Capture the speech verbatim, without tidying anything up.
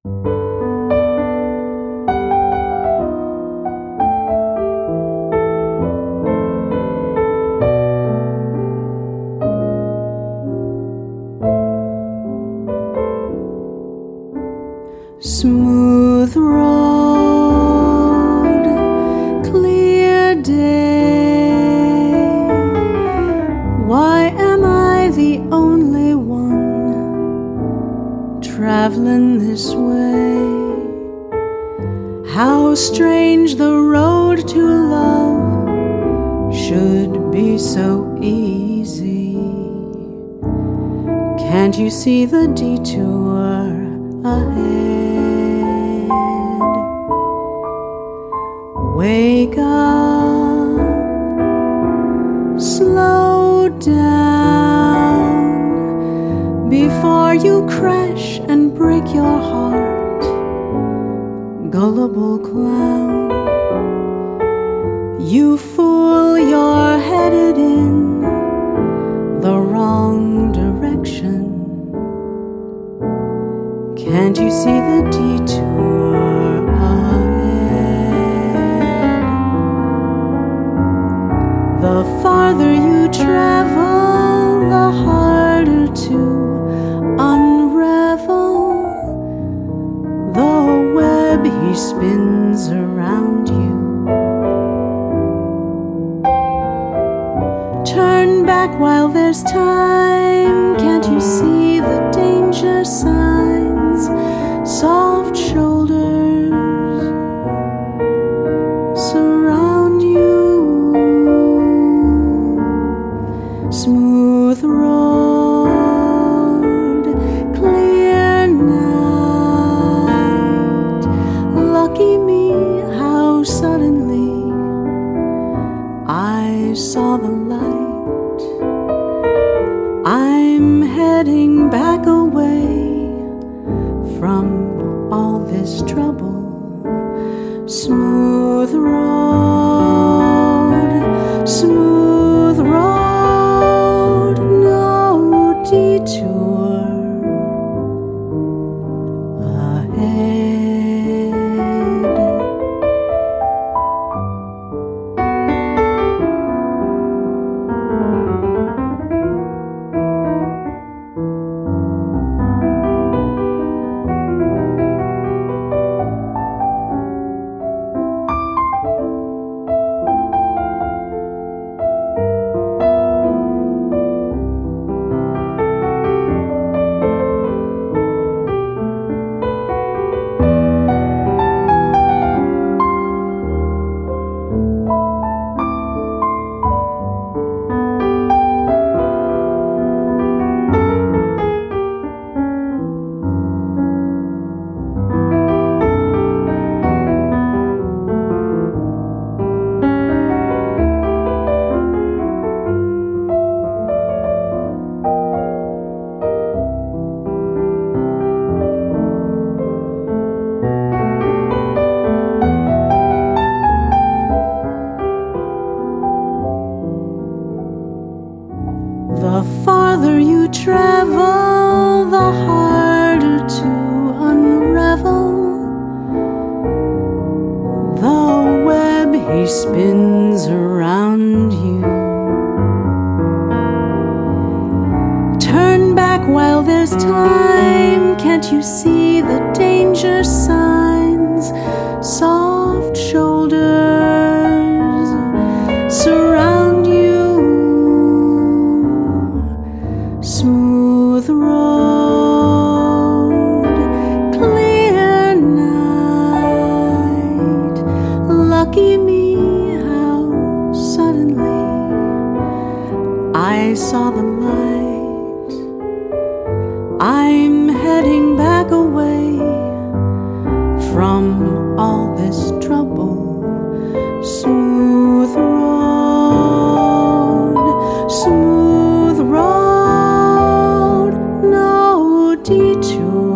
Smooth road, clear day. Why am I the only one traveling this way? How strange the road to love should be so easy. Can't you see the detour ahead? Wake up, slow down before you crash and break your heart, gullible clown. You fool, you're headed in the wrong direction. Can't you see the detour ahead? The farther you travel, the harder to unravel the web he spins around you. Turn back while there's time. Can't you see the danger signs? Soft shoulders surround you. Smooth road, clear night. Lucky me, how suddenly I saw the light. I'm heading back away from all this trouble. Smooth road, smooth road, no detour ahead. The farther you travel, the harder to unravel the web he spins around you. Turn back while there's time. Can't you see the danger signs? Soft shoulders surround you. Smooth road, clear night. Lucky me, how suddenly I saw the light. I'm heading back away from all this trouble. Smooth road, smooth road, no detour.